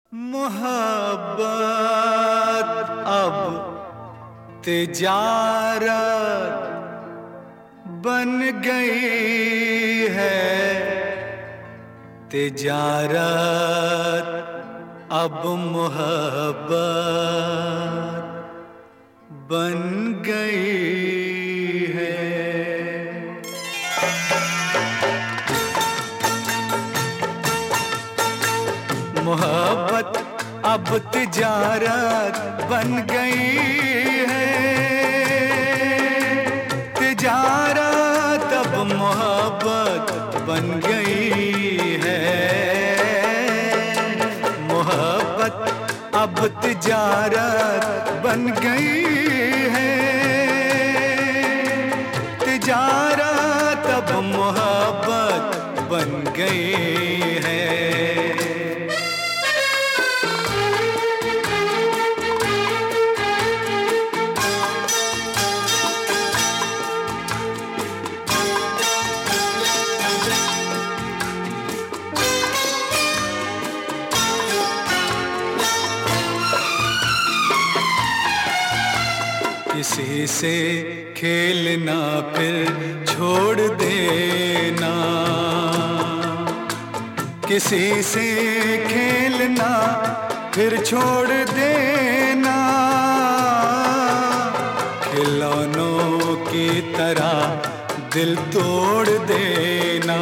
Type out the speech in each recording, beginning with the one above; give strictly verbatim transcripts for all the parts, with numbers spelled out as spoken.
मोहब्बत अब तिजारत बन गई है। तिजारत अब मोहब्बत बन गई है। मोहब्बत अब तिजारत बन गई है। तिजारत अब मोहब्बत बन गई है। मोहब्बत अब तिजारत बन गई है। तिजारत अब मोहब्बत बन गई है। किसी से खेलना फिर छोड़ देना। किसी से खेलना फिर छोड़ देना। खिलौनों की तरह दिल तोड़ देना।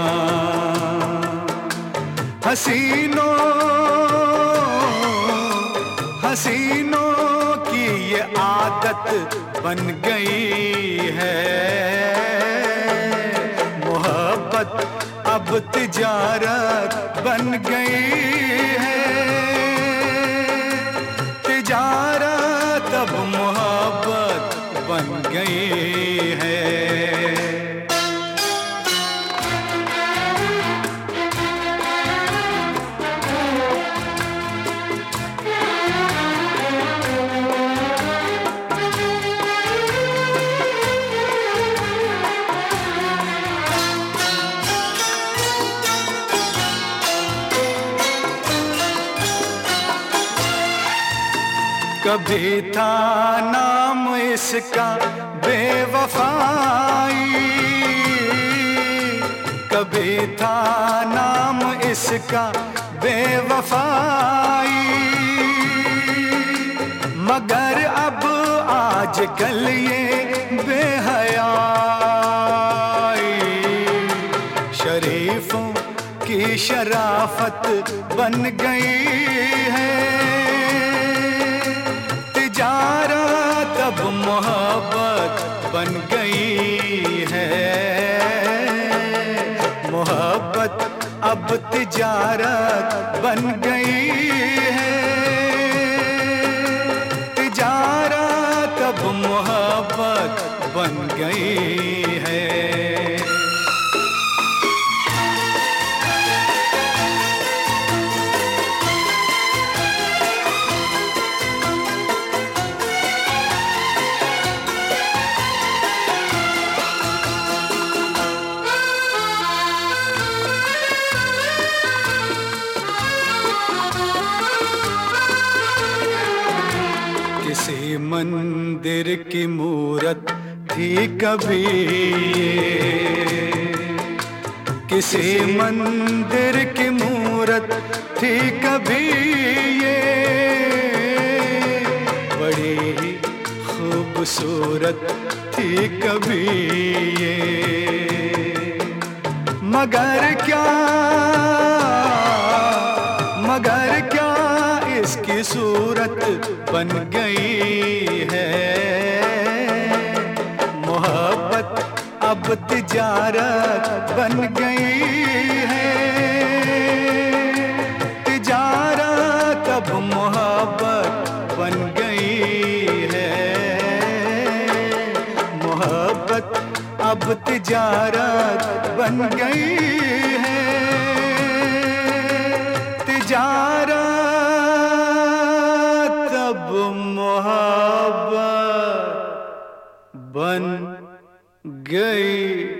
हसीनों हसीनों की ये आदत बन गई है। मोहब्बत अब तिजारत बन गई है। तिजारत अब मोहब्बत बन गई है। कभी था नाम इसका बेवफाई। कभी था नाम इसका बेवफाई। मगर अब आजकल ये बेहयाई शरीफों की शराफत बन गई है। तिजारत अब मोहब्बत बन गई है। मोहब्बत अब तिजारत बन गई है। तिजारत अब मोहब्बत बन गई है। किसी मंदिर की मूरत थी कभी ये। किसी मंदिर की मूरत थी कभी ये। बड़ी ही खूबसूरत थी कभी ये। मगर क्या मगर क्या इसकी सूरत बन गई है। मोहब्बत अब तिजारत बन गई है। तिजारत अब मोहब्बत बन गई है। मोहब्बत अब तिजारत बन गई है। तिजारत अब मोहब्बत बन गई।